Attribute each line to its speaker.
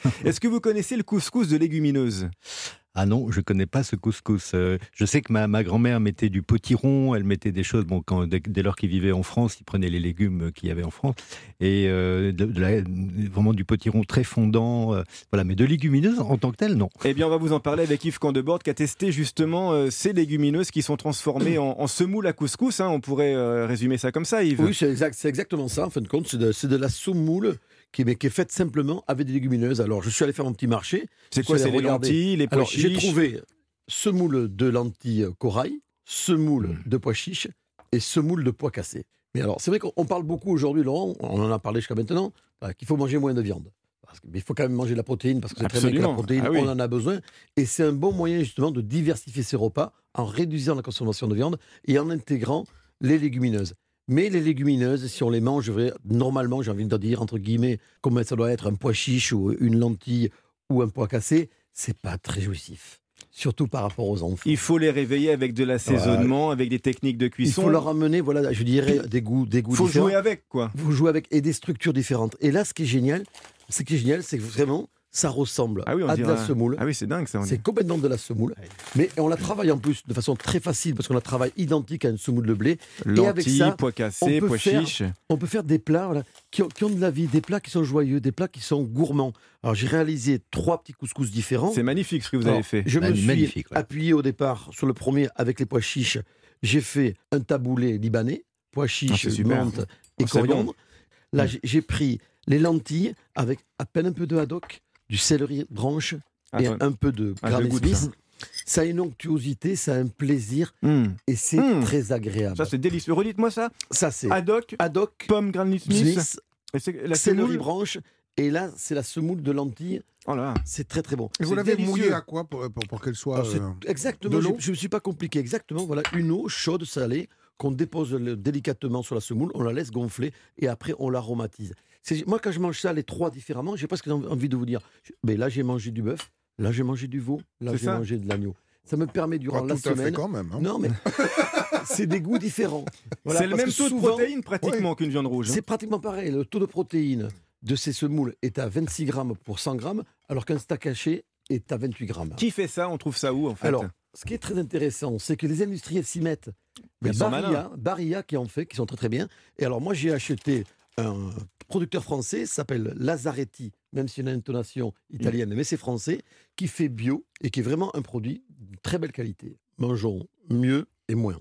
Speaker 1: Est-ce que vous connaissez le couscous de légumineuses ?
Speaker 2: Ah non, je ne connais pas ce couscous. Je sais que ma grand-mère mettait du potiron, elle mettait des choses, dès lors qu'il vivait en France, il prenait les légumes qu'il y avait en France, et vraiment du potiron très fondant, voilà, mais de légumineuses en tant que telles, non.
Speaker 1: Eh bien, on va vous en parler avec Yves Candebord, qui a testé justement ces légumineuses qui sont transformées en semoule à couscous. On pourrait résumer ça comme ça, Yves.
Speaker 3: Oui, c'est exactement ça, en fin de compte. C'est de la semoule qui est faite simplement avec des légumineuses. Alors, je suis allé faire mon petit marché.
Speaker 1: C'est quoi, c'est les lentilles, les pois chiches?
Speaker 3: J'ai trouvé semoule de lentilles corail, semoule de pois chiches et semoule de pois cassés. Mais alors, c'est vrai qu'on parle beaucoup aujourd'hui, Laurent, on en a parlé jusqu'à maintenant, qu'il faut manger moins de viande. Mais il faut quand même manger de la protéine, parce que c'est très bien que la protéine, on en a besoin. Et c'est un bon moyen, justement, de diversifier ses repas en réduisant la consommation de viande et en intégrant les légumineuses. Mais les légumineuses, si on les mange, normalement, j'ai envie de dire, entre guillemets, comme ça doit être un pois chiche ou une lentille ou un pois cassé, c'est pas très jouissif. Surtout par rapport aux enfants.
Speaker 1: Il faut les réveiller avec de l'assaisonnement, avec des techniques de cuisson.
Speaker 3: Il faut leur amener, voilà, je dirais, des goûts différents. Il
Speaker 1: faut jouer avec, quoi.
Speaker 3: Il faut jouer avec, et des structures différentes. Et là, ce qui est génial, c'est que vraiment, ça ressemble à de la semoule.
Speaker 1: Ah oui, c'est dingue ça.
Speaker 3: C'est complètement de la semoule. Mais on la travaille en plus de façon très facile, parce qu'on la travaille identique à une semoule de blé.
Speaker 1: Lentilles,
Speaker 3: et avec ça,
Speaker 1: pois cassés, pois chiches.
Speaker 3: On peut faire des plats qui ont de la vie, des plats qui sont joyeux, des plats qui sont gourmands. Alors j'ai réalisé 3 petits couscous différents.
Speaker 1: C'est magnifique ce que vous avez fait.
Speaker 3: Je me suis appuyé au départ sur le premier avec les pois chiches. J'ai fait un taboulé libanais, pois chiches, menthe et coriandre. Bon. Là, j'ai pris les lentilles avec à peine un peu de haddock, du céleri branche et un peu de Granny Smith. Ça a une onctuosité, ça a un plaisir et c'est très agréable.
Speaker 1: Ça, c'est délicieux. Redites-moi ça.
Speaker 3: Ça, c'est
Speaker 1: haddock, pomme Granny Smith,
Speaker 3: céleri branche. Et là, c'est la semoule de lentilles.
Speaker 1: Oh là.
Speaker 3: C'est très très bon.
Speaker 4: Et vous l'avez mouillée à quoi pour qu'elle soit
Speaker 3: exactement, je ne me suis pas compliqué. Exactement, voilà, une eau chaude, salée, qu'on dépose délicatement sur la semoule, on la laisse gonfler et après on l'aromatise. Moi, quand je mange ça, les 3 différemment, j'ai presque envie de vous dire, mais là j'ai mangé du bœuf, là j'ai mangé du veau, là j'ai mangé de l'agneau. Ça me permet durant la semaine.
Speaker 4: Fait quand même, hein.
Speaker 3: Non, mais c'est des goûts différents.
Speaker 1: Voilà, c'est le même taux de protéines pratiquement qu'une viande rouge.
Speaker 3: C'est pratiquement pareil. Le taux de protéines de ces semoules est à 26 grammes pour 100 grammes, alors qu'un steak haché est à 28 grammes.
Speaker 1: Qui fait ça? On trouve ça où en fait?
Speaker 3: Alors, ce qui est très intéressant, c'est que les industriels s'y mettent. Il y a Barilla qui en fait, qui sont très très bien. Et alors moi j'ai acheté un producteur français, s'appelle Lazzaretti, même s'il a une intonation italienne, mais c'est français, qui fait bio et qui est vraiment un produit de très belle qualité. Mangeons mieux et moins.